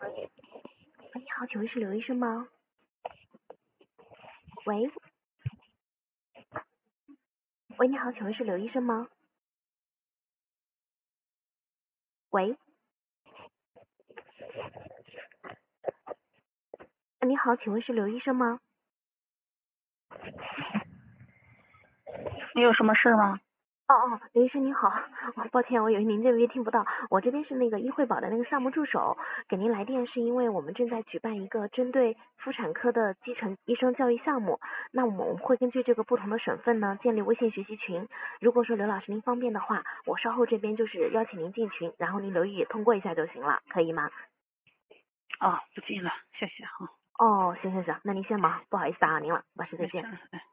喂，你好，请问是刘医生吗？喂，喂，你好，请问是刘医生吗？喂，你好，请问是刘医生吗？ 你有什么事吗？ 刘医生你好，抱歉，我以为您这边听不到，我这边是那个医惠保的那个项目助手，给您来电是因为我们正在举办一个针对妇产科的基层医生教育项目，那我们会根据这个不同的省份呢建立微信学习群，如果说刘老师您方便的话，我稍后这边就是邀请您进群，然后您留意通过一下就行了，可以吗？ 不进了，谢谢哈。 行，那您先忙，不好意思打扰您了，保持再见。 没事，